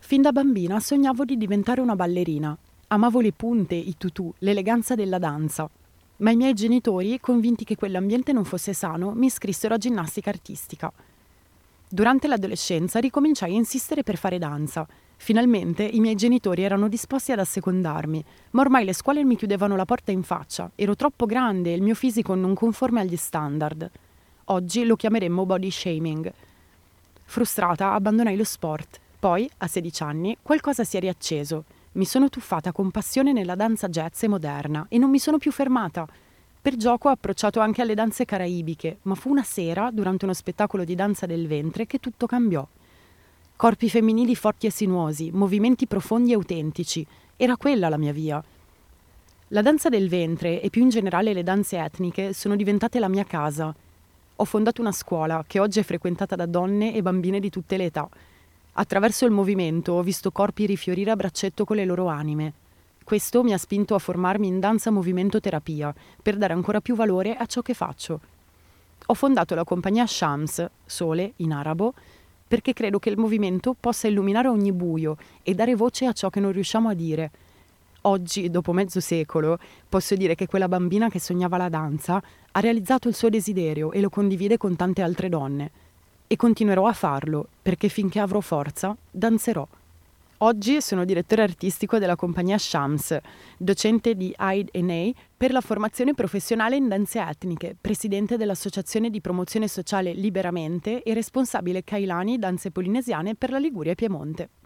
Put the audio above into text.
Fin da bambina sognavo di diventare una ballerina. Amavo le punte, i tutù, l'eleganza della danza. Ma i miei genitori, convinti che quell'ambiente non fosse sano, mi iscrissero a ginnastica artistica. Durante l'adolescenza ricominciai a insistere per fare danza. Finalmente i miei genitori erano disposti ad assecondarmi, ma ormai le scuole mi chiudevano la porta in faccia. Ero troppo grande e il mio fisico non conforme agli standard. Oggi lo chiameremmo body shaming. Frustrata, abbandonai lo sport. Poi, a 16 anni, qualcosa si è riacceso. Mi sono tuffata con passione nella danza jazz e moderna e non mi sono più fermata. Per gioco ho approcciato anche alle danze caraibiche, ma fu una sera, durante uno spettacolo di danza del ventre, che tutto cambiò. Corpi femminili forti e sinuosi, movimenti profondi e autentici. Era quella la mia via. La danza del ventre e più in generale le danze etniche sono diventate la mia casa. Ho fondato una scuola che oggi è frequentata da donne e bambine di tutte le età. Attraverso il movimento ho visto corpi rifiorire a braccetto con le loro anime. Questo mi ha spinto a formarmi in danza movimento terapia per dare ancora più valore a ciò che faccio. Ho fondato la compagnia Shams, sole in arabo, perché credo che il movimento possa illuminare ogni buio e dare voce a ciò che non riusciamo a dire. Oggi, dopo mezzo secolo, posso dire che quella bambina che sognava la danza ha realizzato il suo desiderio e lo condivide con tante altre donne. E continuerò a farlo, perché finché avrò forza, danzerò. Oggi sono direttore artistico della compagnia Shams, docente di AID&A per la formazione professionale in danze etniche, presidente dell'Associazione di Promozione Sociale Liberamente e responsabile Kailani Danze Polinesiane per la Liguria e Piemonte.